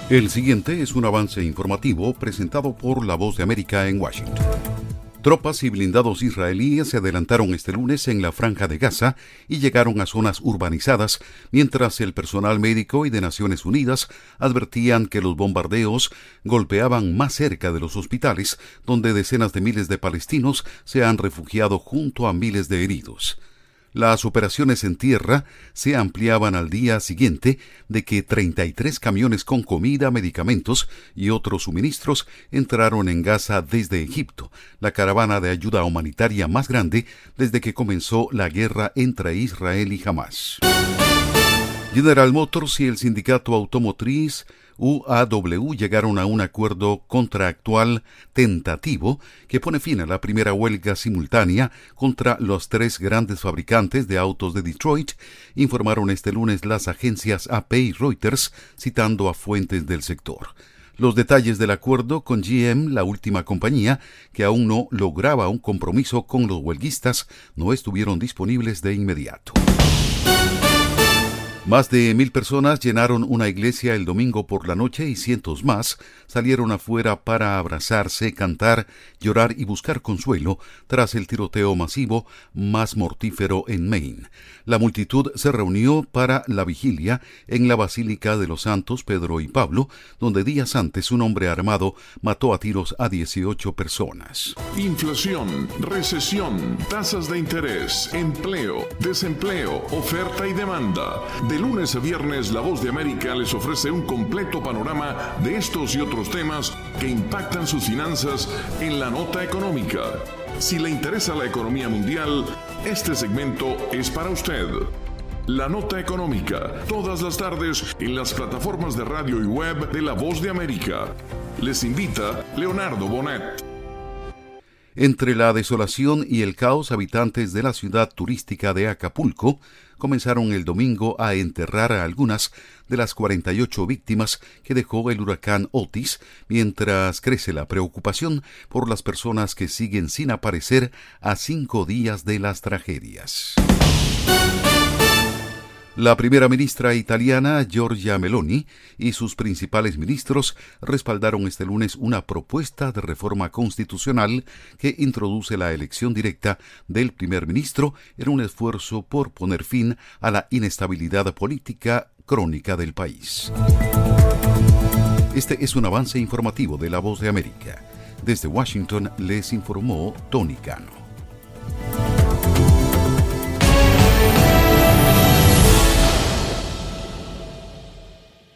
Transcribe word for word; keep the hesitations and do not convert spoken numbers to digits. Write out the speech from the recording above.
El siguiente es un avance informativo presentado por La Voz de América en Washington. Tropas y blindados israelíes se adelantaron este lunes en la Franja de Gaza y llegaron a zonas urbanizadas, mientras el personal médico y de Naciones Unidas advertían que los bombardeos golpeaban más cerca de los hospitales, donde decenas de miles de palestinos se han refugiado junto a miles de heridos. Las operaciones en tierra se ampliaban al día siguiente de que treinta y tres camiones con comida, medicamentos y otros suministros entraron en Gaza desde Egipto, la caravana de ayuda humanitaria más grande desde que comenzó la guerra entre Israel y Hamás. General Motors y el sindicato automotriz U A W llegaron a un acuerdo contractual tentativo que pone fin a la primera huelga simultánea contra los tres grandes fabricantes de autos de Detroit, informaron este lunes las agencias A P y Reuters, citando a fuentes del sector. Los detalles del acuerdo con G M, la última compañía que aún no lograba un compromiso con los huelguistas, no estuvieron disponibles de inmediato. Más de mil personas llenaron una iglesia el domingo por la noche y cientos más salieron afuera para abrazarse, cantar, llorar y buscar consuelo tras el tiroteo masivo más mortífero en Maine. La multitud se reunió para la vigilia en la Basílica de los Santos Pedro y Pablo, donde días antes un hombre armado mató a tiros a dieciocho personas. Inflación, recesión, tasas de interés, empleo, desempleo, oferta y demanda. De lunes a viernes, La Voz de América les ofrece un completo panorama de estos y otros temas que impactan sus finanzas en la nota económica. Si le interesa la economía mundial, este segmento es para usted. La nota económica, todas las tardes en las plataformas de radio y web de La Voz de América. Les invita Leonardo Bonet. Entre la desolación y el caos, habitantes de la ciudad turística de Acapulco comenzaron el domingo a enterrar a algunas de las cuarenta y ocho víctimas que dejó el huracán Otis, mientras crece la preocupación por las personas que siguen sin aparecer a cinco días de las tragedias. La primera ministra italiana, Giorgia Meloni, y sus principales ministros respaldaron este lunes una propuesta de reforma constitucional que introduce la elección directa del primer ministro en un esfuerzo por poner fin a la inestabilidad política crónica del país. Este es un avance informativo de La Voz de América. Desde Washington les informó Tony Cano.